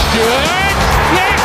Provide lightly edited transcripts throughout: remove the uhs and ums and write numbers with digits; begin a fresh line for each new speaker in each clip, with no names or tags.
Stewart. Yes!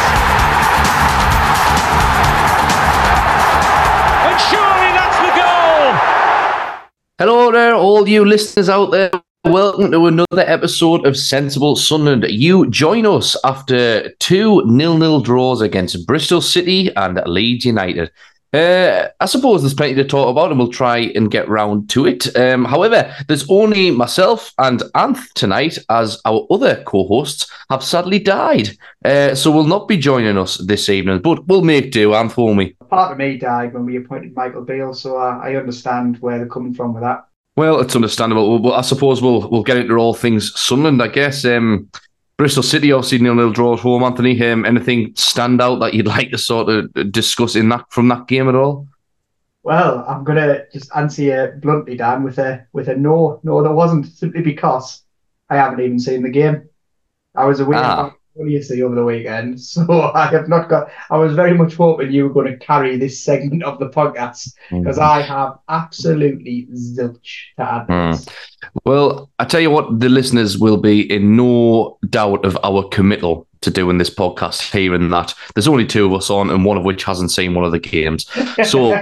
And surely that's the goal!
Hello there, all you listeners out there. Welcome to another episode of Sensible Sunderland. You join us after 2 0-0 draws against Bristol City and Leeds United. I suppose there's plenty to talk about and we'll try and get round to it. However, there's only myself and Anth tonight as our other co-hosts have sadly died. So will not be joining us this evening, but we'll make do, Anth, won't we?
Part of me died when we appointed Michael Beale, so I understand where they're coming from with that.
Well, it's understandable. But I suppose we'll get into all things Sunderland, I guess. Bristol City obviously 0-0 draw at home, Anthony. Anything stand out that you'd like to sort of discuss from that game at all?
Well, I'm gonna just answer you bluntly, Dan, with a no. No, there wasn't, simply because I haven't even seen the game. I was away over the weekend, so I have not got. I was very much hoping you were going to carry this segment of the podcast because I have absolutely zilch to add to this.
Well, I tell you what, the listeners will be in no doubt of our committal to doing this podcast here and that. There's only two of us on, and one of which hasn't seen one of the games. So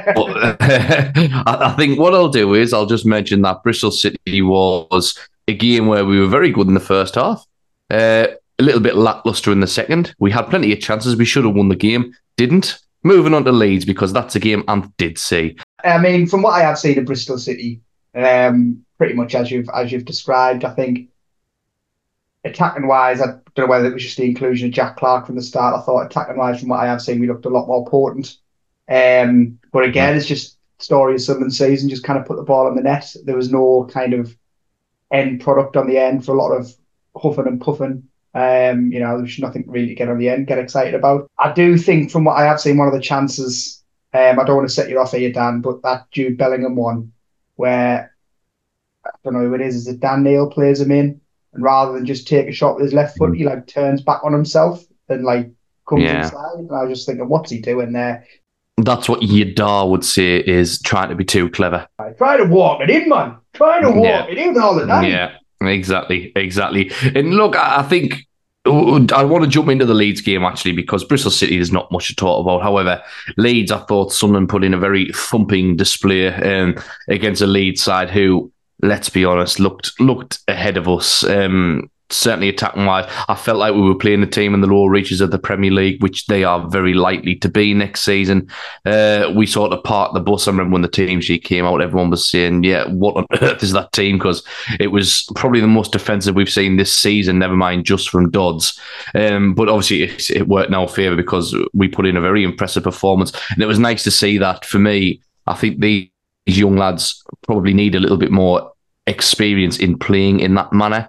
I think what I'll do is I'll just mention that Bristol City was a game where we were very good in the first half. A little bit lacklustre in the second. We had plenty of chances. We should have won the game. Didn't. Moving on to Leeds, because that's a game Ant did see.
I mean, from what I have seen of Bristol City, pretty much as you've described, I think attacking wise, I don't know whether it was just the inclusion of Jack Clark from the start. I thought attacking wise, from what I have seen, we looked a lot more potent. But again, it's just story of Sunderland season, just kind of put the ball in the net. There was no kind of end product on the end for a lot of huffing and puffing. There's nothing really to get excited about. I do think, from what I have seen, one of the chances, I don't want to set you off here, Dan, but that Jude Bellingham one, where I don't know who it is it Dan Neil plays him in, and rather than just take a shot with his left foot, he turns back on himself and comes inside. And I was just thinking, what's he doing there?
That's what Yadar would say is trying to be too clever.
Try to walk it in, man. Trying to walk it in all the time.
Yeah. Exactly. And look, I think I want to jump into the Leeds game, actually, because Bristol City is not much to talk about. However, Leeds, I thought Sunderland put in a very thumping display against a Leeds side who, let's be honest, looked ahead of us. Certainly attacking-wise, I felt like we were playing a team in the lower reaches of the Premier League, which they are very likely to be next season. We sort of parked the bus. I remember when the team sheet came out, everyone was saying, yeah, what on earth is that team? Because it was probably the most defensive we've seen this season, never mind just from Dodds. But obviously it worked in our favour because we put in a very impressive performance. And it was nice to see that. For me, I think these young lads probably need a little bit more experience in playing in that manner.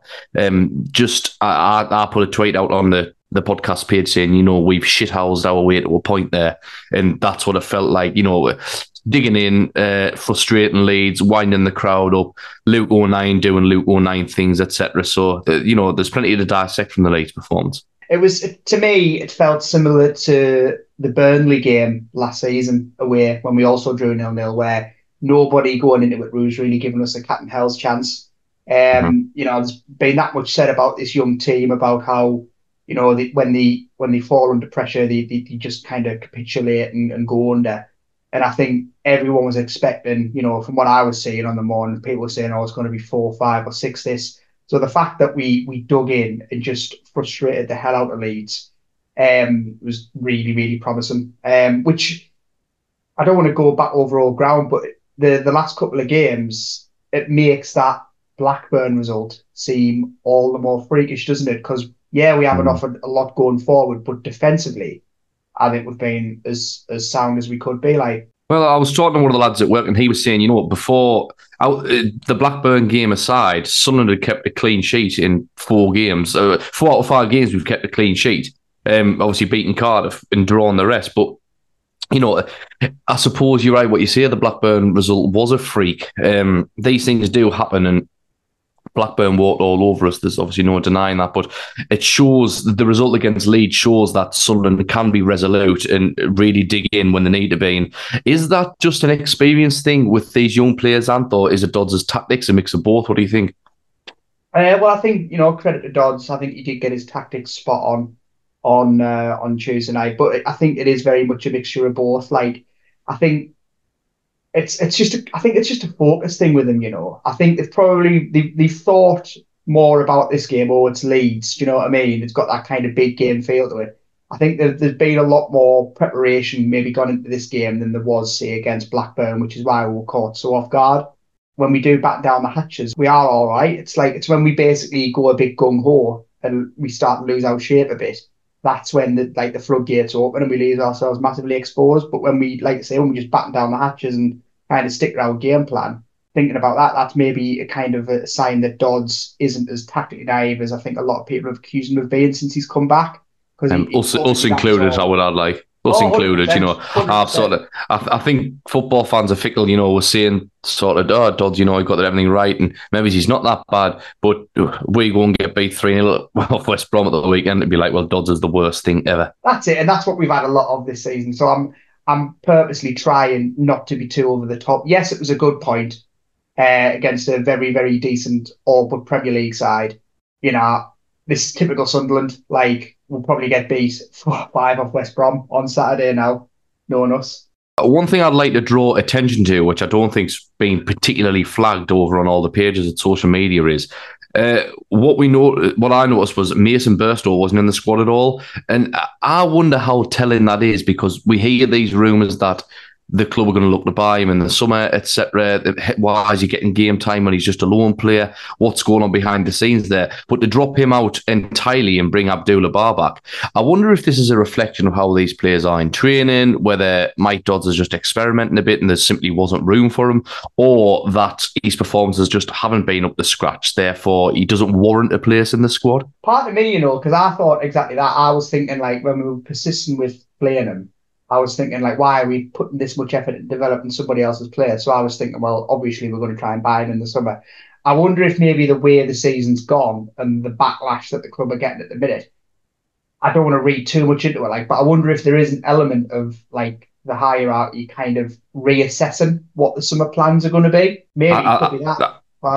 I put a tweet out on the podcast page saying, we've shithoused our way to a point there. And that's what it felt like, digging in, frustrating Leeds, winding the crowd up, Luke O'Nien doing Luke O'Nien things, etc. So, there's plenty to dissect from the Leeds performance.
To me, it felt similar to the Burnley game last season away when we also drew 0-0, where nobody going into it was really giving us a cat and hell's chance. There's been that much said about this young team, about how, when they fall under pressure, they just kind of capitulate and go under. And I think everyone was expecting, from what I was seeing on the morning, people were saying, it's going to be 4, 5 or 6 this. So the fact that we dug in and just frustrated the hell out of Leeds was really, really promising. Which I don't want to go back over all ground, but the last couple of games, it makes that Blackburn result seem all the more freakish, doesn't it? Because, we haven't offered a lot going forward, but defensively, I think we've been as sound as we could be.
Well, I was talking to one of the lads at work, and he was saying, before the Blackburn game aside, Sunderland had kept a clean sheet in 4 games. 4 out of 5 games, we've kept a clean sheet. Obviously beating Cardiff and drawing the rest, but I suppose you're right. What you say, the Blackburn result was a freak. These things do happen, and Blackburn walked all over us. There's obviously no denying that, but it shows the result against Leeds shows that Sunderland can be resolute and really dig in when they need to be. And is that just an experience thing with these young players, Ant, or is it Dodds' tactics, a mix of both? What do you think?
Well, I think, credit to Dodds. I think he did get his tactics spot on. on Tuesday night. But I think it is very much a mixture of both. Like, I think it's just a focus thing with them. I think they've thought more about this game. Oh, it's Leeds. Do you know what I mean? It's got that kind of big game feel to it. I think there's been a lot more preparation maybe gone into this game than there was, say, against Blackburn, which is why we were caught so off guard. When we do batten down the hatches, we are all right. It's when we basically go a bit gung ho and we start to lose our shape a bit. That's when the floodgates open and we leave ourselves massively exposed. But when we, like I say, when we just batten down the hatches and kind of stick to our game plan, thinking about that, that's maybe a kind of a sign that Dodds isn't as tactically naive as I think a lot of people have accused him of being since he's come back.
Us included, I would add, like us included. 100%. I think football fans are fickle. We're saying sort of, oh, Dodds, he got everything right, and maybe he's not that bad, but we go and get beat 3-0 off West Brom at the weekend, it'd be like, well, Dodds is the worst thing ever.
That's it, and that's what we've had a lot of this season. So I'm purposely trying not to be too over the top. Yes, it was a good point against a very, very decent all but Premier League side. This is typical Sunderland. Like, we'll probably get beat 4-5 off West Brom on Saturday now, knowing us.
One thing I'd like to draw attention to, which I don't think's been particularly flagged over on all the pages of social media, is what I noticed was Mason Burstow wasn't in the squad at all. And I wonder how telling that is, because we hear these rumours that the club are going to look to buy him in the summer, etc. Why is he getting game time when he's just a loan player? What's going on behind the scenes there? But to drop him out entirely and bring Abdullah Bar back, I wonder if this is a reflection of how these players are in training, whether Mike Dodds is just experimenting a bit and there simply wasn't room for him, or that his performances just haven't been up to scratch, therefore he doesn't warrant a place in the squad.
Part of me, because I thought exactly that. I was thinking, like, when we were persistent with playing him, I was thinking, like, why are we putting this much effort into developing somebody else's player? So I was thinking, well, obviously we're going to try and buy him in the summer. I wonder if maybe the way the season's gone and the backlash that the club are getting at the minute, I don't want to read too much into it, but I wonder if there is an element of, like, the hierarchy kind of reassessing what the summer plans are going to be. Maybe it could be that.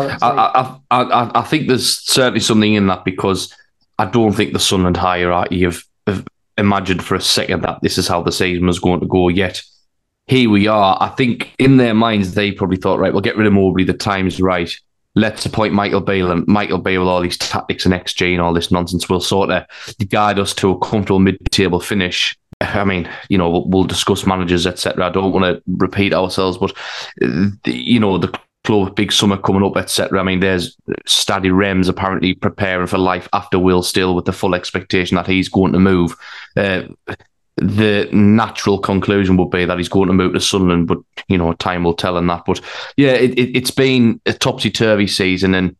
I think there's certainly something in that, because I don't think the Sunderland hierarchy have imagined for a second that this is how the season was going to go, yet here we are. I think in their minds they probably thought, right, we'll get rid of Mowbray, the time's right, let's appoint Michael Beale, and Michael Beale with all these tactics and XG and all this nonsense will sort of guide us to a comfortable mid-table finish. I mean, we'll discuss managers, etc. I don't want to repeat ourselves, but the club, big summer coming up, etc. I mean, there's Staddy Rems apparently preparing for life after Will Still, with the full expectation that he's going to move. The natural conclusion would be that he's going to move to Sunderland, but time will tell on that. But yeah, it's been a topsy-turvy season, and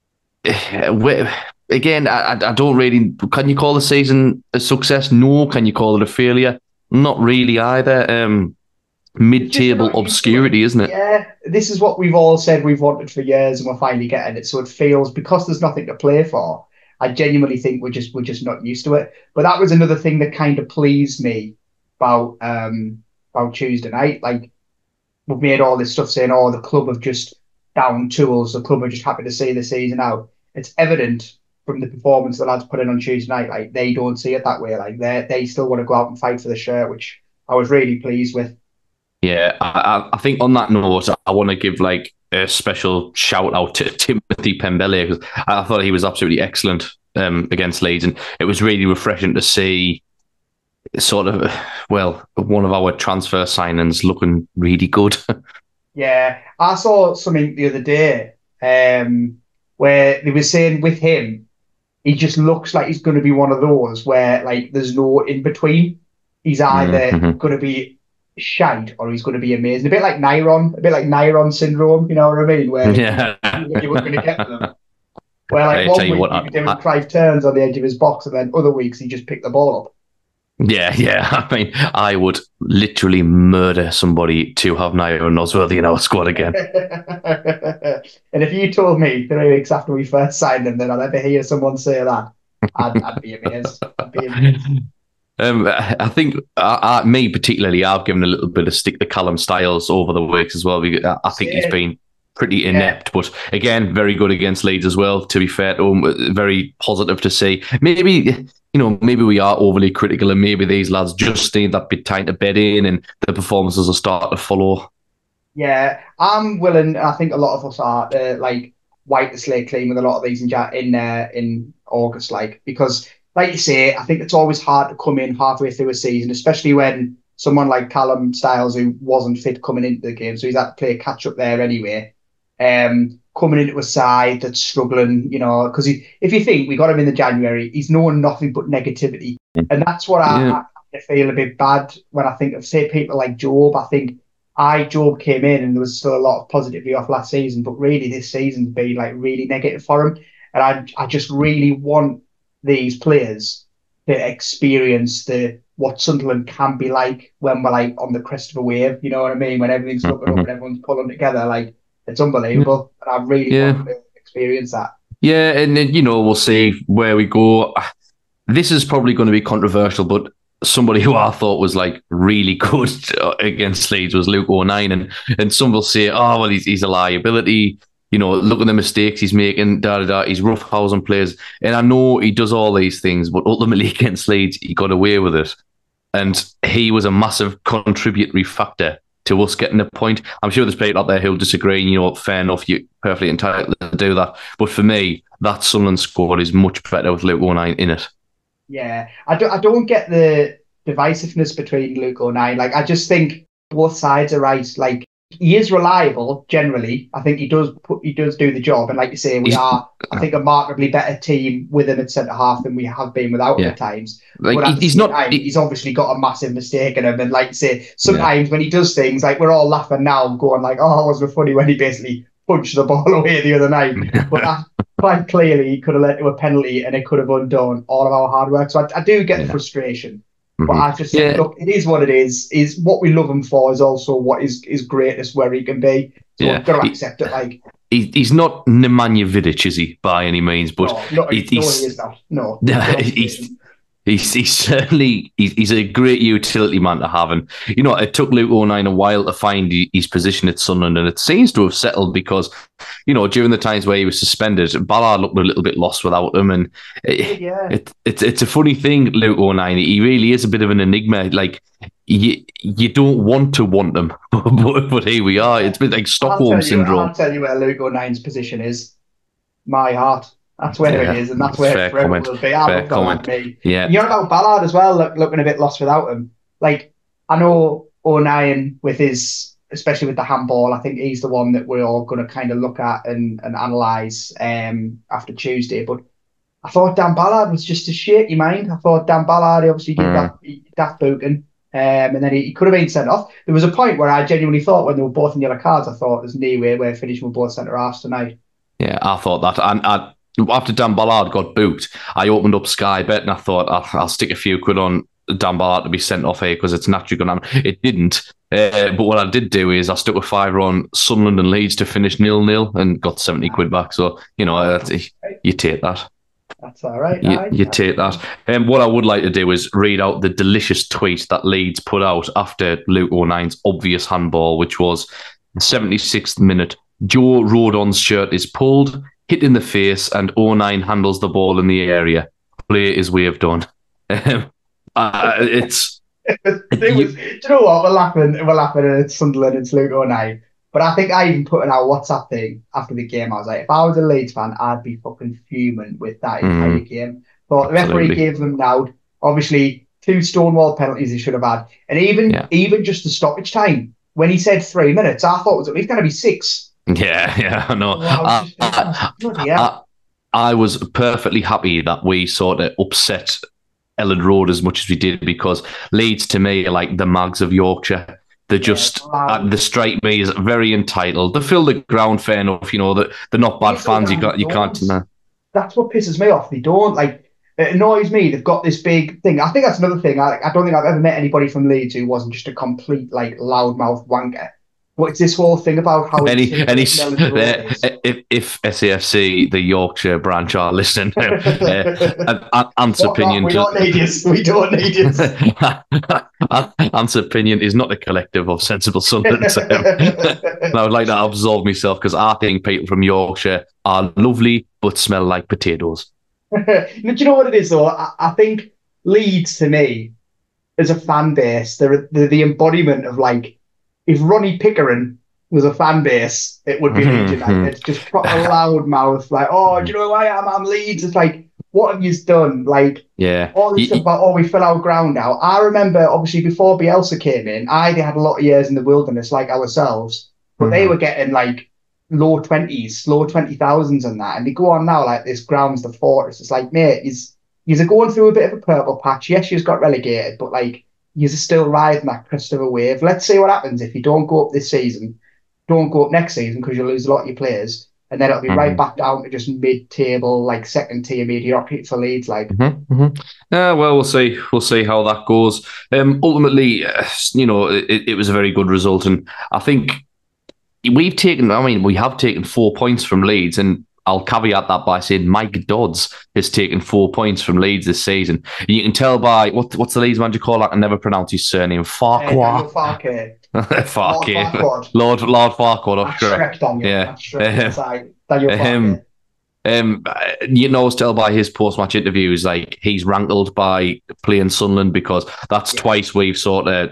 again, I don't really. Can you call the season a success? No. Can you call it a failure? Not really either. Mid-table obscurity, isn't it?
Yeah, this is what we've all said we've wanted for years, and we're finally getting it. So it feels, because there's nothing to play for, I genuinely think we're just not used to it. But that was another thing that kind of pleased me about Tuesday night. Like, we've made all this stuff saying, oh, the club have just down tools, the club are just happy to see the season out. It's evident from the performance the lads put in on Tuesday night, like, they don't see it that way. Like, they still want to go out and fight for the shirt, which I was really pleased with.
Yeah, I think on that note, I want to give like a special shout out to Timothy Pembele, because I thought he was absolutely excellent against Leeds, and it was really refreshing to see sort of, one of our transfer signings looking really good.
Yeah, I saw something the other day where they were saying with him, he just looks like he's going to be one of those where, like, there's no in between. He's either going to be shite or he's going to be amazing. A bit like Nyron syndrome, you know what I mean? Where you weren't going to get them. Where, like, one week he could do 5 turns on the edge of his box, and then other weeks he just picked the ball up.
Yeah. I mean, I would literally murder somebody to have Nyron Nosworthy in our squad again.
And if you told me 3 weeks after we first signed him that I'd ever hear someone say that, I'd be amazed.
I think me particularly, I've given a little bit of stick to Callum Styles over the weeks as well. I think he's been pretty inept, but again, very good against Leeds as well. To be fair to him, very positive to see. Maybe maybe we are overly critical and maybe these lads just need that bit time to bed in and the performances will start to follow.
Yeah, I'm willing. I think a lot of us are like wipe the slate clean with a lot of these in August, like because, like you say, I think it's always hard to come in halfway through a season, especially when someone like Callum Styles, who wasn't fit coming into the game, so he's had to play catch up there anyway. Coming into a side that's struggling, because if you think we got him in the January, he's known nothing but negativity, and that's what I feel a bit bad when I think of, say, people like Job. I think Job came in and there was still a lot of positivity off last season, but really this season's been like really negative for him. And I just really want these players to experience what Sunderland can be like when we're like on the crest of a wave. You know what I mean? When everything's looking up and everyone's pulling together, like it's unbelievable. And I really want to experience that.
Yeah, and then, we'll see where we go. This is probably going to be controversial, but somebody who I thought was like really good against Leeds was Luke O'Nien, and some will say, oh well, he's a liability. Look at the mistakes he's making. He's roughhousing players, and I know he does all these things, but ultimately against Leeds, he got away with it, and he was a massive contributory factor to us getting a point. I'm sure there's people out there who'll disagree. Fair enough, you're perfectly entitled to do that, but for me, that Sunderland squad is much better with Luke O'Nien in it.
Yeah, I don't get the divisiveness between Luke O'Nien. Like, I just think both sides are right. Like, he is reliable generally. I think he does do the job. And like you say, I think, a markedly better team with him at centre half than we have been without him at times.
Like,
but he's obviously got a massive mistake in him. And like you say, sometimes when he does things, like we're all laughing now, going like, "Oh, it wasn't funny," when he basically punched the ball away the other night. But that quite clearly he could have led to a penalty and it could have undone all of our hard work. So I do get the frustration. But I just think, look, it is what it is. Is what we love him for is also what is greatest where he can be. So I've got to accept it. Like,
he's not Nemanja Vidic, is he, by any means? But
he is not. No,
he's certainly he's a great utility man to have. And it took Luke O'Nien a while to find his position at Sunderland, and it seems to have settled because during the times where he was suspended, Ballard looked a little bit lost without him. And it's a funny thing, Luke O'Nien. He really is a bit of an enigma. Like, you don't want to want them, but here we are. It's a bit like Stockholm syndrome.
I'll tell you where Luke O'Nien's position is. My heart. That's where it is, and that's where it forever will be. I love that like me.
Yeah.
You're about Ballard as well, looking a bit lost without him. Like, I know O'Nien with especially with the handball, I think he's the one that we're all going to kind of look at and analyse after Tuesday. But I thought Dan Ballard was just a shaky mind. I thought Dan Ballard, he obviously did that daft booking, and then he could have been sent off. There was a point where I genuinely thought, when they were both in yellow cards, I thought there's no way we're finishing with both centre-halves tonight.
Yeah, I thought that. And after Dan Ballard got booked, I opened up Sky Bet and I thought I'll stick a few quid on Dan Ballard to be sent off here because it's naturally going to. It didn't. But what I did do is I stuck a fiver on Sunderland and Leeds to finish 0-0 and got 70 quid back. So, you take that.
That's all right.
You take that. What I would like to do is read out the delicious tweet that Leeds put out after Luke O'Nien's obvious handball, which was 76th minute. Joe Rodon's shirt is pulled, hit in the face, and O'Nien handles the ball in the area. Play is waved on. It's.
Do you know what? We're laughing at Sunderland and Luke O'Nien. But I think I even put in our WhatsApp thing after the game. I was like, if I was a Leeds fan, I'd be fucking fuming with that entire game. But the referee gave them now, obviously, 2 Stonewall penalties he should have had. And even just the stoppage time, when he said 3 minutes, I thought it was at least going to be 6.
Yeah, I know. I was perfectly happy that we sort of upset Ellen Road as much as we did, because Leeds to me are like the Mags of Yorkshire. They're just, they strike me as very entitled. They fill the ground, fair enough. They're not bad fans. You can't.
That's what pisses me off. They don't like. It annoys me. They've got this big thing. I think that's another thing. I don't think I've ever met anybody from Leeds who wasn't just a complete like loudmouth wanker. What's this whole thing about how
if SAFC, the Yorkshire branch, are listening, Ant's opinion.
We don't need you.
Ant's opinion is not a collective of sensible Sunderland. And I would like to absolve myself because I think people from Yorkshire are lovely but smell like potatoes.
Do you know what it is though? I think Leeds to me as a fan base, they're the embodiment of like if Ronnie Pickering was a fan base, it would be Leeds United. It's just proper loud mouth, like, oh, do you know who I am? I'm Leeds. It's like, what have you done? Like
Yeah.
all this stuff about, oh, we fill our ground out. I remember obviously before Bielsa came in, they had a lot of years in the wilderness like ourselves, but they were getting like low 20s, low 20,000s and that. And they go on now like this ground's the fortress. It's like, mate, he's going through a bit of a purple patch. Yes, he's got relegated, but like he's still riding that crest of a wave. Let's see what happens if you don't go up this season, don't go up next season because you'll lose a lot of your players. And then it'll be right back down to just mid-table, like second tier mediocrity for Leeds. Like,
well, we'll see. We'll see how that goes. Ultimately, it was a very good result, and I think we have taken 4 points from Leeds, and I'll caveat that by saying Mike Dodds has taken 4 points from Leeds this season. You can tell by what's the Leeds manager call? I can never pronounce his surname. Farquhar.
Farquhar.
Lord Farquhar.
That's Shrek, Daniel.
Yeah.
That's Shrek. Daniel
Farquhar. Tell by his post-match interviews, like he's rankled by playing Sunderland because that's twice we've sort of,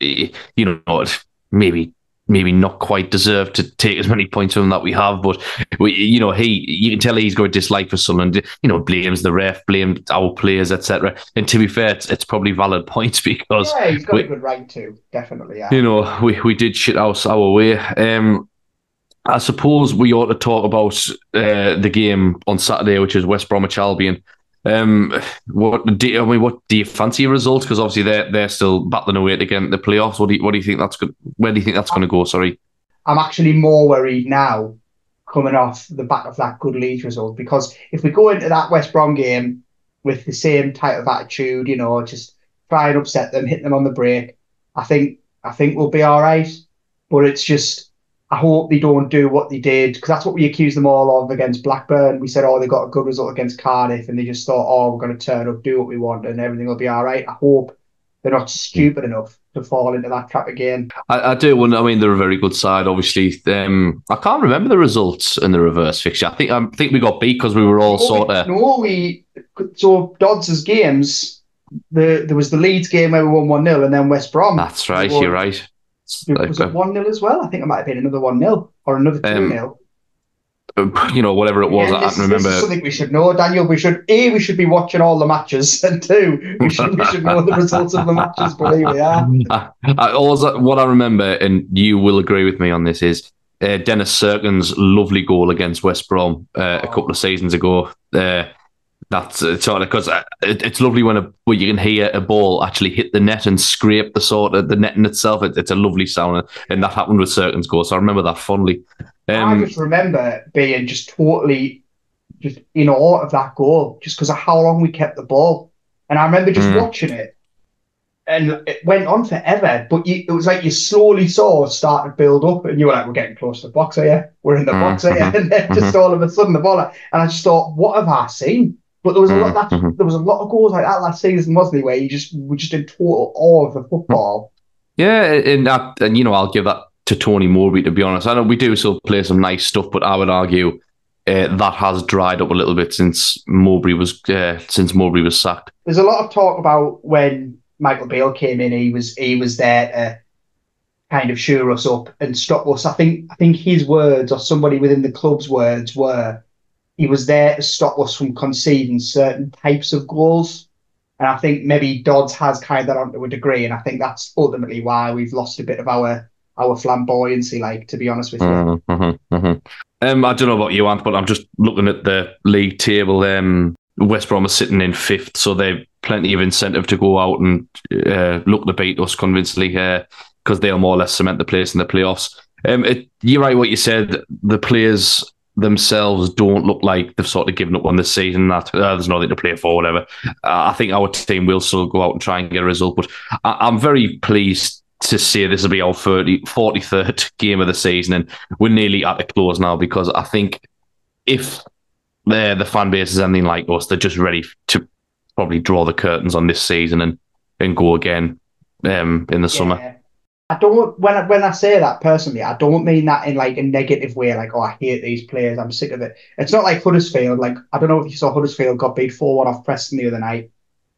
maybe not quite deserved to take as many points from them that we have, but you can tell he's got a dislike for Sunderland. Blames the ref, blamed our players, etc. And to be fair, it's probably valid points because
he's got a good right to, definitely. Yeah.
We did shit house our way. I suppose we ought to talk about the game on Saturday, which is West Bromwich Albion. What do you fancy a result? Because obviously they're still battling away to get into the playoffs. What do you think that's good? Where do you think that's going to go? Sorry,
I'm actually more worried now, coming off the back of that good Leeds result, because if we go into that West Brom game with the same type of attitude, just try and upset them, hit them on the break, I think we'll be all right. But it's just, I hope they don't do what they did, because that's what we accused them all of against Blackburn. We said, oh, they got a good result against Cardiff, and they just thought, oh, we're going to turn up, do what we want, and everything will be all right. I hope they're not stupid enough to fall into that trap again.
I do wonder. I mean, they're a very good side, obviously. I can't remember the results in the reverse fixture. I think we got beat because we were all
So Dodds' games, there was the Leeds game where we won 1-0, and then West Brom.
That's right, you're right.
Was it 1-0 as well? I think it might have been another 1-0 or another 2-0.
Whatever it was, I can't remember.
This is something we should know, Daniel. We should be watching all the matches, and two, we should know the results of the matches. Believe me,
what I remember, and you will agree with me on this, is Dennis Serkin's lovely goal against West Brom a couple of seasons ago. That's sort of because it's lovely when you can hear a ball actually hit the net and scrape the net in itself. It's a lovely sound, and that happened with Serkin's goal. So I remember that fondly.
I just remember being just totally just in awe of that goal, just because of how long we kept the ball. And I remember just watching it, and it went on forever. But it was like you slowly saw start to build up, and you were like, "We're getting close to the box here. We're in the box here." And then just all of a sudden the ball, and I just thought, "What have I seen?" But there was a lot. There was a lot of goals like that last season, wasn't there? Where we're just in total awe of the football.
Yeah, and I'll give that to Tony Mowbray. To be honest, I know we do still play some nice stuff, but I would argue that has dried up a little bit since Mowbray was sacked.
There's a lot of talk about when Michael Beale came in. He was there to kind of shore us up and stop us. I think his words, or somebody within the club's words, were, he was there to stop us from conceding certain types of goals. And I think maybe Dodds has carried that on to a degree. And I think that's ultimately why we've lost a bit of our flamboyancy, to be honest with you.
I don't know about you, Ant, but I'm just looking at the league table. West Brom are sitting in fifth, so they've plenty of incentive to go out and look to beat us convincingly because they'll more or less cement the place in the playoffs. You're right what you said. The players themselves don't look like they've sort of given up on this season, that there's nothing to play for, whatever. I think our team will still go out and try and get a result, but I'm very pleased to say this will be our 43rd game of the season, and we're nearly at the close now, because I think if the fan base is anything like us, they're just ready to probably draw the curtains on this season and go again in the summer.
I don't when I say that personally, I don't mean that in like a negative way, like, oh, I hate these players, I'm sick of it. It's not like Huddersfield. Like, I don't know if you saw Huddersfield got beat 4-1 off Preston the other night.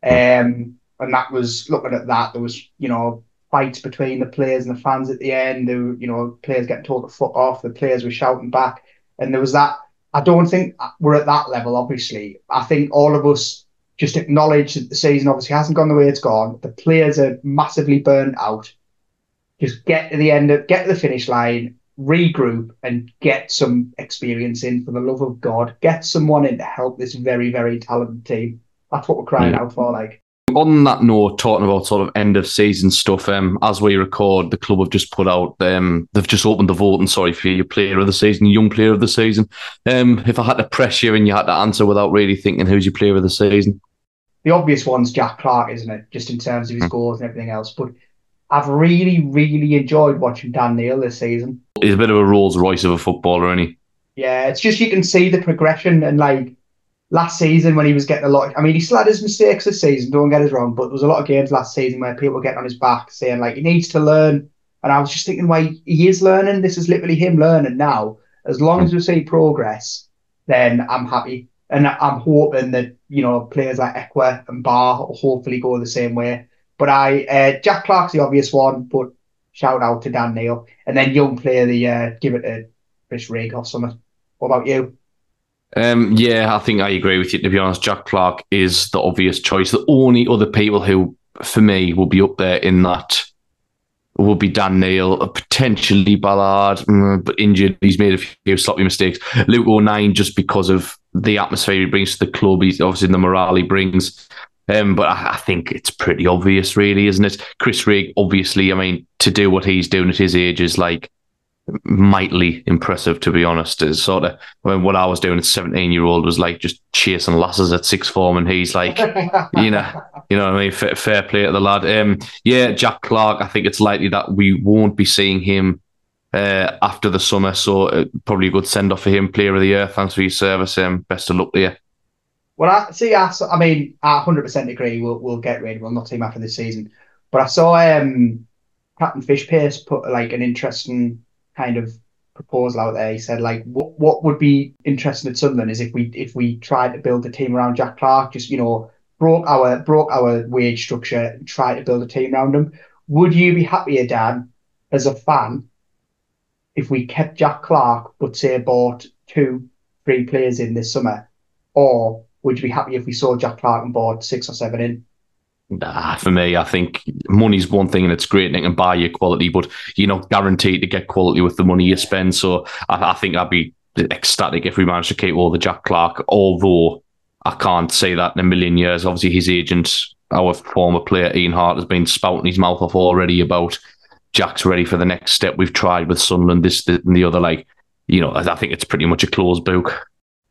And that was looking at that, there was, fights between the players and the fans at the end. There were, players getting told to fuck off, the players were shouting back. And there was that. I don't think we're at that level, obviously. I think all of us just acknowledge that the season obviously hasn't gone the way it's gone. The players are massively burnt out. Just get to the finish line, regroup, and get some experience in for the love of God. Get someone in to help this very, very talented team. That's what we're crying out for. Like,
on that note, talking about sort of end of season stuff, as we record, the club have just put out, they've just opened the voting, for your player of the season, young player of the season. If I had to press you and you had to answer without really thinking, who's your player of the season?
The obvious one's Jack Clarke, isn't it? Just in terms of his goals and everything else. But I've really, really enjoyed watching Dan Neil this season.
He's a bit of a Rolls Royce of a footballer, isn't he?
Yeah, it's just you can see the progression. And like last season when he was getting he still had his mistakes this season, don't get us wrong, but there was a lot of games last season where people were getting on his back saying like he needs to learn. And I was just thinking, why he is learning. This is literally him learning now. As long as we see progress, then I'm happy. And I'm hoping that, players like Ekwa and Barr will hopefully go the same way. But Jack Clarke's the obvious one, but shout out to Dan Neil. And then young player, give it to Chris Rigg or something. What about you?
Yeah, I think I agree with you, to be honest. Jack Clarke is the obvious choice. The only other people who, for me, will be up there in that will be Dan Neil, potentially Ballard, but injured. He's made a few sloppy mistakes. Luke O'Nien, just because of the atmosphere he brings to the club, he's obviously the morale he brings. But I think it's pretty obvious, really, isn't it? Chris Rigg, obviously, to do what he's doing at his age is like mightily impressive, to be honest. It's sort of what I was doing at 17-year-old was like just chasing lasses at sixth form, and he's like, you know what I mean? Fair play to the lad. Yeah, Jack Clarke, I think it's likely that we won't be seeing him after the summer, so probably a good send off for him, player of the year. Thanks for your service. Best of luck to you.
Well, I 100% agree. We'll get rid. We'll not see him after this season. But I saw Captain Fishpace put like an interesting kind of proposal out there. He said like, what would be interesting at Sunderland is if we tried to build a team around Jack Clarke, just broke our wage structure and try to build a team around him. Would you be happier, Dan, as a fan, if we kept Jack Clarke but say bought 2-3 players in this summer, or would you be happy if we saw Jack Clarke and bought 6 or 7 in?
Nah, for me, I think money's one thing and it's great and it can buy you quality, but you're not guaranteed to get quality with the money you spend. So I think I'd be ecstatic if we managed to keep all the Jack Clarke, although I can't say that in a million years. Obviously, his agent, our former player, Ian Hart, has been spouting his mouth off already about Jack's ready for the next step. We've tried with Sunderland, this and the other. I think it's pretty much a closed book.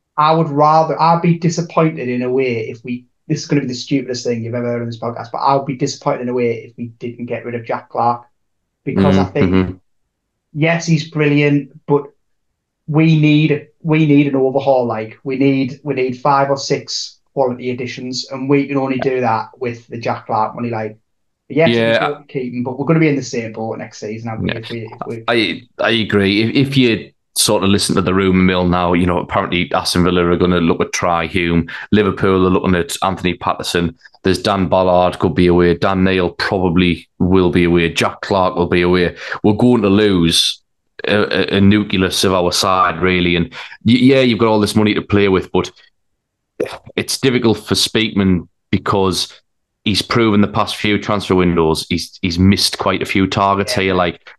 I'd be disappointed in a way if this is going to be the stupidest thing you've ever heard on this podcast, but I would be disappointed in a way if we didn't get rid of Jack Clarke, because I think, yes, he's brilliant, but we need an overhaul. Like we need 5 or 6 quality additions, and we can only do that with the Jack Clarke money. Like, yes, we're keeping, but we're going to be in the same boat next season.
I agree. If you sort of listen to the rumour mill now, apparently Aston Villa are going to look at Try Hume. Liverpool are looking at Anthony Patterson. There's Dan Ballard could be away. Dan Neil probably will be away. Jack Clarke will be away. We're going to lose a nucleus of our side, really. And yeah, you've got all this money to play with, but it's difficult for Speakman because he's proven the past few transfer windows he's missed quite a few targets here.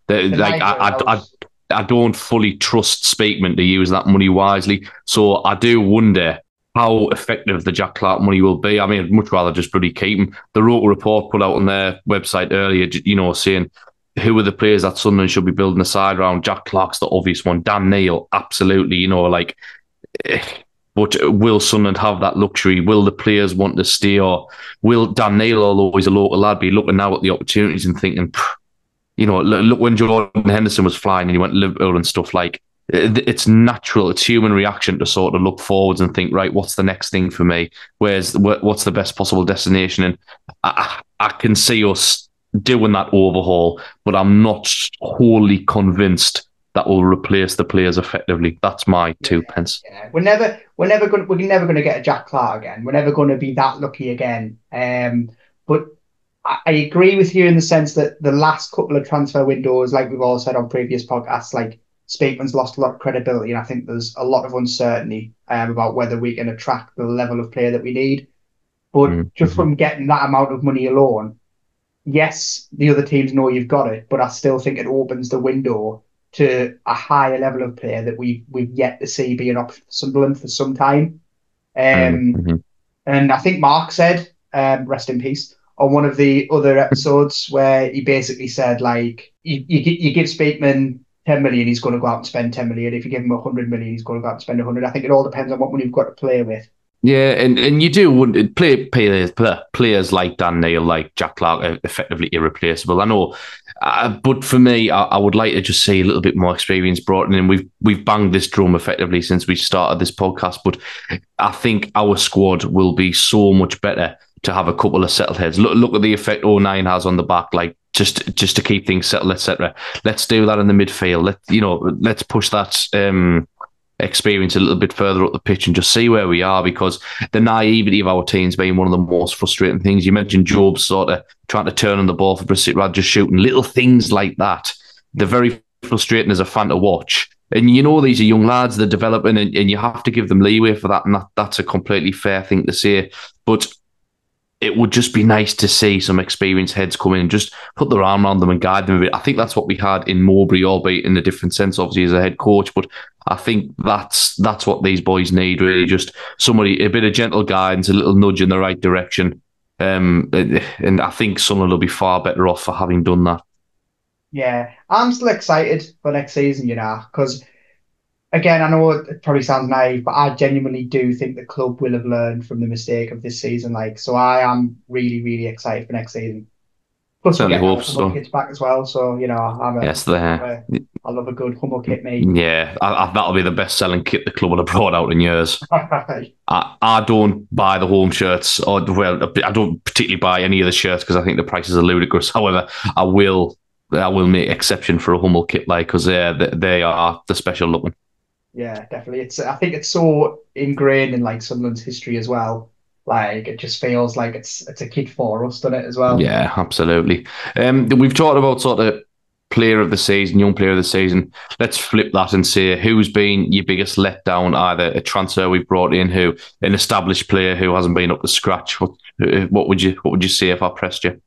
I don't fully trust Speakman to use that money wisely. So I do wonder how effective the Jack Clarke money will be. I'd much rather just bloody keep him. The Roker Report put out on their website earlier, saying who are the players that Sunderland should be building a side around. Jack Clarke's the obvious one. Dan Neil, absolutely. But will Sunderland have that luxury? Will the players want to stay, or will Dan Neil, although he's a local lad, be looking now at the opportunities and thinking, look when Jordan Henderson was flying and he went to Liverpool and stuff, like, it's natural, it's human reaction to sort of look forwards and think, right, what's the next thing for me? What's the best possible destination? And I can see us doing that overhaul, but I'm not wholly convinced that will replace the players effectively. That's my 2 pence.
Yeah. We're never going to get a Jack Clark again. We're never going to be that lucky again. But I agree with you in the sense that the last couple of transfer windows, like we've all said on previous podcasts, like Speakman's lost a lot of credibility, and I think there's a lot of uncertainty about whether we can attract the level of player that we need. But just from getting that amount of money alone, yes, the other teams know you've got it, but I still think it opens the window to a higher level of player that we've yet to see be an option for Sunderland for some time. And I think Mark said, rest in peace, on one of the other episodes where he basically said, like, you give Speakman 10 million, he's going to go out and spend 10 million. If you give him 100 million, he's going to go out and spend 100. I think it all depends on what money you've got to play with.
Yeah, and you do players like Dan Neil, like Jack Clark, are effectively irreplaceable. I know, but for me, I would like to just see a little bit more experience brought in. We've banged this drum effectively since we started this podcast, but I think our squad will be so much better to have a couple of settled heads. Look at the effect 09 has on the back, like just to keep things settled, etc. Let's do that in the midfield. Let's push that experience a little bit further up the pitch and just see where we are, because the naivety of our team's been one of the most frustrating things. You mentioned Job sort of trying to turn on the ball for Bristol Rad, just shooting little things like that. They're very frustrating as a fan to watch. And these are young lads, they're developing, and you have to give them leeway for that, and that's a completely fair thing to say. But it would just be nice to see some experienced heads come in and just put their arm around them and guide them a bit. I think that's what we had in Mowbray, albeit in a different sense, obviously, as a head coach. But I think that's what these boys need, really. Just somebody, a bit of gentle guidance, a little nudge in the right direction. And I think Sunderland will be far better off for having done that.
Yeah, I'm still excited for next season, because again, I know it probably sounds naive, but I genuinely do think the club will have learned from the mistake of this season. So I am really, really excited for next season. Plus, we get Hummel kits back as well. So, I love a good Hummel kit, mate.
Yeah, that'll be the best-selling kit the club will have brought out in years. I don't buy the home shirts, I don't particularly buy any of the shirts because I think the prices are ludicrous. However, I will make exception for a Hummel kit, because they are the special looking.
Yeah, definitely. I think it's so ingrained in Sunderland's history as well. It just feels like it's a kid for us, doesn't it, as well?
Yeah, absolutely. We've talked about sort of player of the season, young player of the season. Let's flip that and say who's been your biggest letdown, either a transfer we've brought in, an established player who hasn't been up to scratch. What would you say if I pressed you?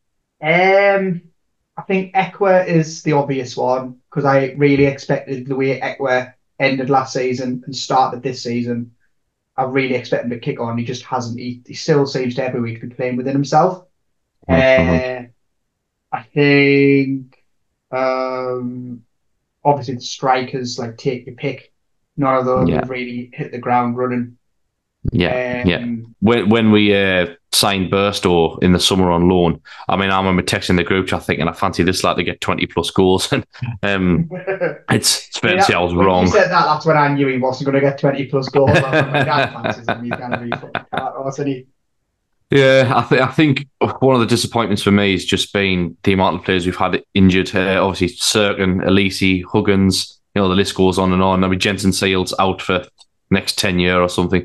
I think Ekwa is the obvious one, because I really expected the way Ekwa ended last season and started this season. I really expect him to kick on. He just hasn't. He still seems to every week be playing within himself. I think obviously the strikers, take your pick. None of them have really hit the ground running.
Yeah. When we signed Burstow in the summer on loan, I remember texting the group chat thinking I fancy this lad to get 20 plus goals, and it's fair to say I was wrong.
When you said that, that's when I knew he wasn't going to get 20 plus goals. My dad fancies him. He's going to be fucking cat, wasn't he?
Yeah, I think one of the disappointments for me has just been the amount of players we've had injured. Obviously, Cirkin, Elise, Huggins. The list goes on and on. Jensen Seals out for next 10 years or something.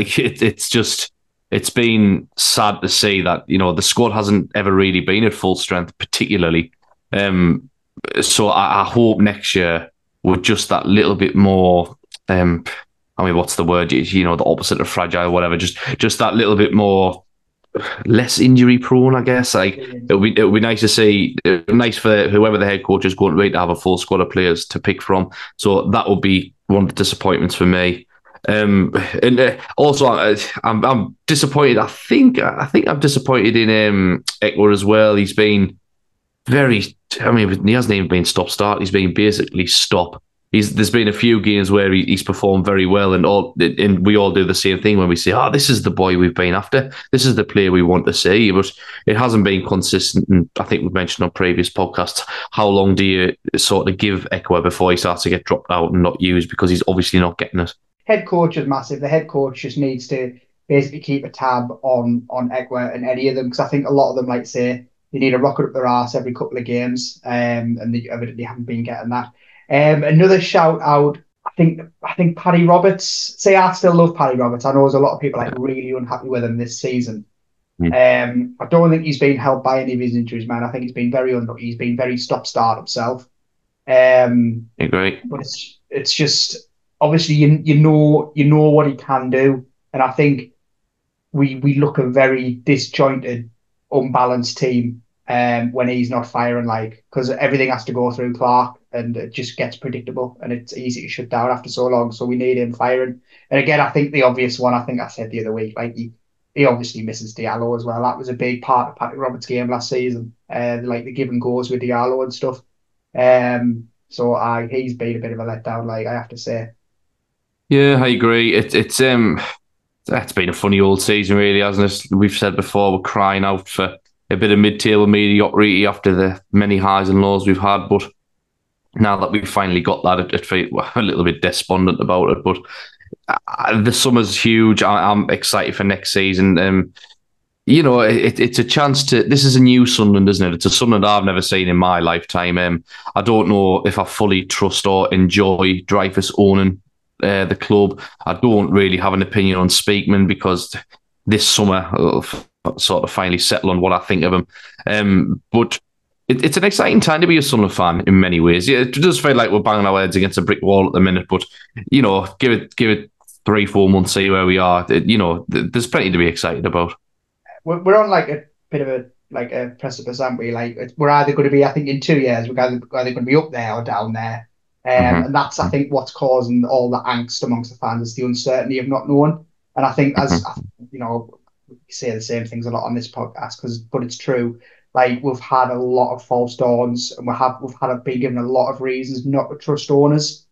It's been sad to see that the squad hasn't ever really been at full strength, particularly. So I hope next year with just that little bit more. What's the word? The opposite of fragile, whatever. Just that little bit more, less injury prone, I guess. It'll be nice to see. Nice for whoever the head coach is going to be to have a full squad of players to pick from. So that would be one of the disappointments for me. Also, I'm disappointed. I think I'm disappointed in Ekwa as well. He's been very. He hasn't even been stop-start. He's been basically stop. There's been a few games where he's performed very well, and we all do the same thing when we say, "Oh, this is the boy we've been after. This is the player we want to see." But it hasn't been consistent. And I think we've mentioned on previous podcasts, how long do you sort of give Ekwa before he starts to get dropped out and not used, because he's obviously not getting it.
Head coach is massive. The head coach just needs to basically keep a tab on Ekwa and any of them, because I think a lot of them, they need a rocket up their arse every couple of games, and they evidently haven't been getting that. Another shout out. I think Paddy Roberts. Say I still love Paddy Roberts. I know there's a lot of people like really unhappy with him this season. I don't think he's been helped by any of his injuries, man. I think he's been very unlucky. He's been very stop-start himself.
Agree.
But it's just obviously you know what he can do, and I think we look a very disjointed, unbalanced team when he's not firing, like, because everything has to go through Clark, and it just gets predictable, and it's easy to shut down after so long. So we need him firing. And again, I think the obvious one, I think I said the other week, like he obviously misses Diallo as well. That was a big part of Patrick Roberts' game last season, like the give and goes with Diallo and stuff. So he's been a bit of a letdown, like, I have to say.
Yeah, I agree. It's been a funny old season, really, hasn't it? We've said before, we're crying out for a bit of mid-table mediocrity after the many highs and lows we've had, but now that we've finally got that, it feels a little bit despondent about it. But the summer's huge. I'm excited for next season. It's a chance to. This is a new Sunderland, isn't it? It's a Sunderland I've never seen in my lifetime. I don't know if I fully trust or enjoy Dreyfus owning the club. I don't really have an opinion on Speakman because this summer I'll sort of finally settle on what I think of him. But it's an exciting time to be a Sunderland fan in many ways. Yeah, it does feel like we're banging our heads against a brick wall at the minute, but give it 3-4 months, see where we are. There's plenty to be excited about.
We're on like a bit of a precipice, aren't we? Like we're either going to be, I think in 2 years, we're either going to be up there or down there. And that's, I think, what's causing all the angst amongst the fans is the uncertainty of not knowing. And I think, we say the same things a lot on this podcast, but it's true. Like, we've had a lot of false dawns, and we've been given a lot of reasons not to trust owners.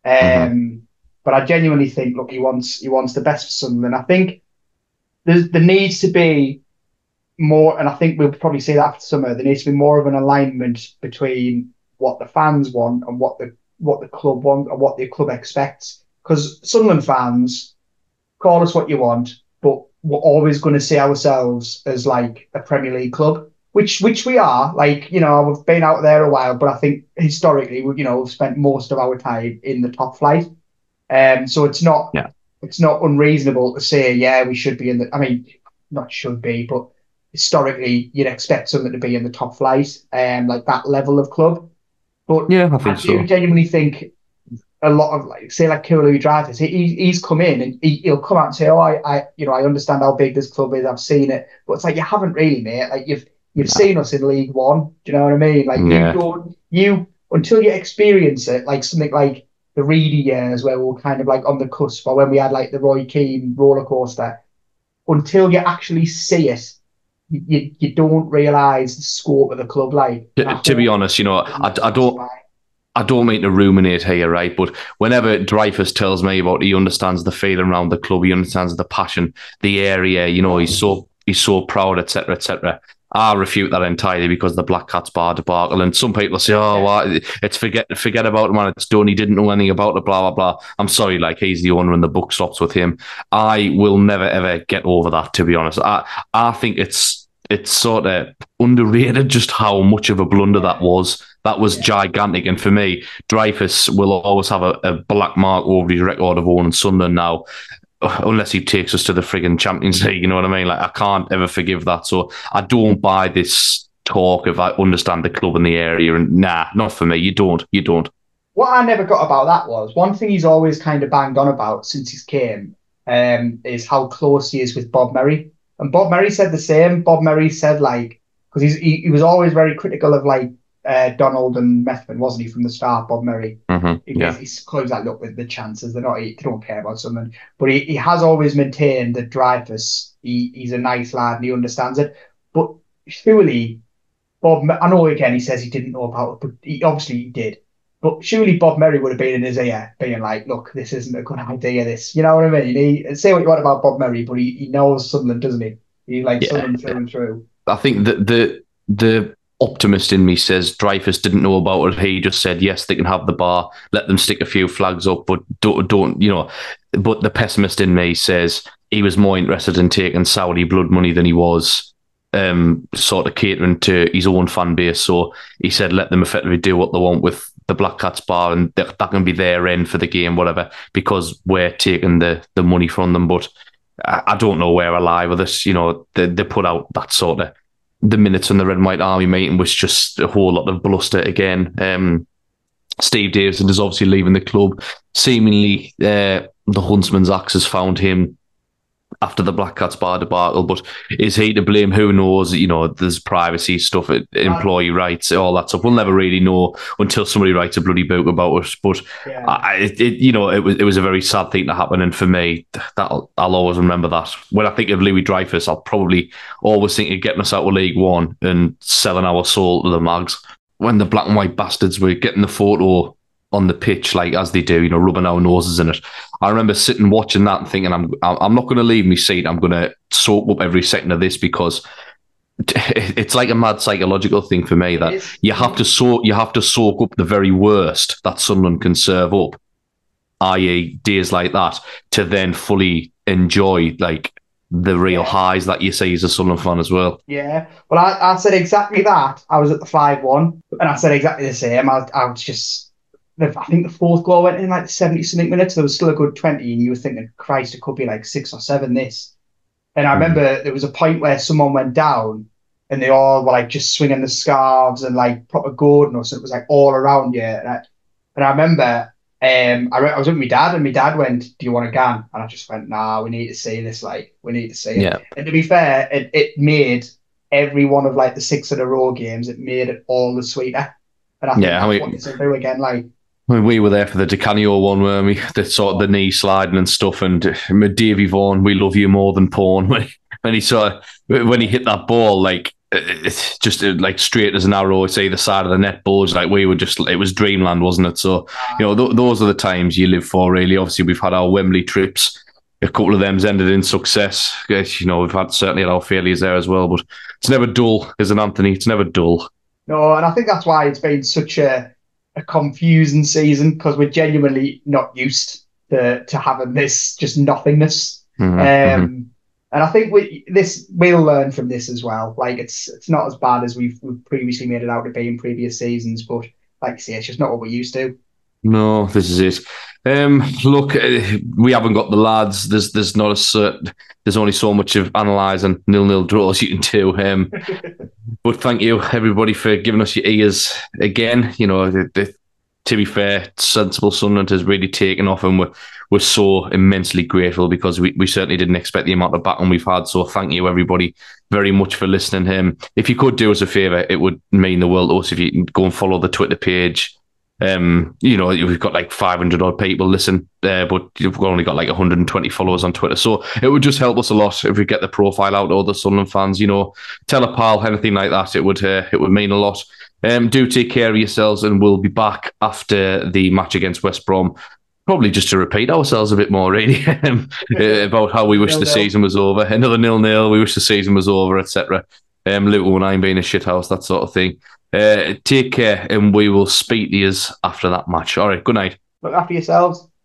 But I genuinely think, look, he wants the best for Sunderland. I think there needs to be more, and I think we'll probably see that after summer. There needs to be more of an alignment between what the fans want and what the club want and what the club expects. Because Sunderland fans, call us what you want, but we're always going to see ourselves as like a Premier League club, which we are. Like, we've been out there a while, but I think historically, we've spent most of our time in the top flight. So it's not unreasonable to say, yeah, we should be in the. I mean, not should be, but historically, you'd expect something to be in the top flight, like that level of club. But
yeah, I think
do genuinely think a lot of, like, say, like Koulibaly Dreyfus, he's come in and he'll come out and say, I understand how big this club is, I've seen it, but it's like, you haven't really, mate. Like, you've seen us in League One. Do you know what I mean? Like, you until you experience it, like something like the Reedy years where we were kind of like on the cusp, or when we had like the Roy Keane roller coaster, until you actually see it, you don't realise the scope of the club. Like,
to be honest, I don't mean to ruminate here, right? But whenever Dreyfus tells me about, he understands the feeling around the club, he understands the passion, the area. He's so proud, etc., etc. I refute that entirely because of the Black Cats bar debacle. And some people say, it's forget about him, and it's done. He didn't know anything about it, blah, blah, blah. I'm sorry, like, he's the owner and the buck stops with him. I will never, ever get over that, to be honest. I think it's sort of underrated just how much of a blunder that was. That was gigantic. And for me, Dreyfus will always have a black mark over his record of owning Sunderland now, unless he takes us to the frigging Champions League, you know what I mean? Like, I can't ever forgive that. So I don't buy this talk of I understand the club in the area, and nah, not for me. You don't.
What I never got about that was, one thing he's always kind of banged on about since he came is how close he is with Bob Merry. And Bob Merry said the same. Bob Merry said, like, because he was always very critical of, like, Donald and Methven, wasn't he, from the start, Bob Merry? He closed that look with the chances. They don't care about something. But he has always maintained that Dreyfus, he's a nice lad and he understands it. But surely I know again he says he didn't know about it, but he did. But surely Bob Merry would have been in his ear, being like, look, this isn't a good idea, this. You know what I mean? Say what you want about Bob Merry, but he knows Sunderland, doesn't he? He likes Sunderland through and through.
I think that the optimist in me says Dreyfus didn't know about it. He just said, yes, they can have the bar, let them stick a few flags up, but don't. But the pessimist in me says he was more interested in taking Saudi blood money than he was sort of catering to his own fan base. So he said, let them effectively do what they want with the Black Cats bar, and that can be their end for the game, whatever, because we're taking the money from them. But I don't know where I lie with this. You know, they put out that sort of the minutes in the Red and White Army meeting was just a whole lot of bluster again. Steve Davison is obviously leaving the club. Seemingly, the Huntsman's axe has found him after the Black Cats bar debacle, but is he to blame? Who knows? You know, there's privacy stuff, employee rights, all that stuff. We'll never really know until somebody writes a bloody book about it. But it was a very sad thing to happen, and for me, I'll always remember that. When I think of Louis Dreyfus, I'll probably always think of getting us out of League One and selling our soul to the Mags. When the black and white bastards were getting the photo on the pitch, like as they do, you know, rubbing our noses in it, I remember sitting watching that and thinking, I'm not going to leave my seat. I'm going to soak up every second of this, because it's like a mad psychological thing for me that you have to soak up the very worst that Sunderland can serve up, i.e. days like that, to then fully enjoy like the real highs that you see as a Sunderland fan as well.
Yeah, well, I said exactly that. I was at the 5-1, and I said exactly the same. I was just, I think the fourth goal went in like the 70-something minutes. There was still a good 20, and you were thinking, Christ, it could be like 6 or 7 this. And I remember there was a point where someone went down, and they all were like just swinging the scarves and like proper Gordon, or so it was like all around you. And I remember I was with my dad, and my dad went, "Do you want a gun?" And I just went, "Nah, we need to see this. Like, we need to see it."
Yeah.
And to be fair, it made every one of like the 6 in a row games, it made it all the sweeter. And I think that's what it's do again. Like,
we were there for the Di Canio one, weren't we? The sort of the knee sliding and stuff. And Davy Vaughan, we love you more than porn. When he hit that ball, like, it's just like straight as an arrow. It's either side of the net bulge. Like, it was dreamland, wasn't it? So, you know, those are the times you live for, really. Obviously, we've had our Wembley trips. A couple of them's ended in success. You know, we've certainly had our failures there as well. But it's never dull, isn't it, Anthony? It's never dull.
No, and I think that's why it's been such a confusing season, because we're genuinely not used to having this just nothingness. And I think we'll learn from this as well. Like, it's not as bad as we've previously made it out to be in previous seasons, but like I say, it's just not what we're used to.
No, this is it. Look, we haven't got the lads. There's not a certain. There's only so much of analysing 0-0 draws you can do. But thank you everybody for giving us your ears again. You know, to be fair, Sensible Sunderland has really taken off, and we're so immensely grateful, because we certainly didn't expect the amount of backing we've had. So thank you everybody very much for listening. If you could do us a favour, it would mean the world to us if you can go and follow the Twitter page. You know, we've got like 500 odd people listen, but we've only got like 120 followers on Twitter. So it would just help us a lot if we get the profile out to other Sunderland fans. You know, tell a pal, anything like that. It would mean a lot. Do take care of yourselves, and we'll be back after the match against West Brom. Probably just to repeat ourselves a bit more, really, about how we wish the season was over. Another 0-0, we wish the season was over, etc. Luton 9 being a shithouse, that sort of thing. Take care, and we will speak to you after that match. All right, good night.
Look after yourselves.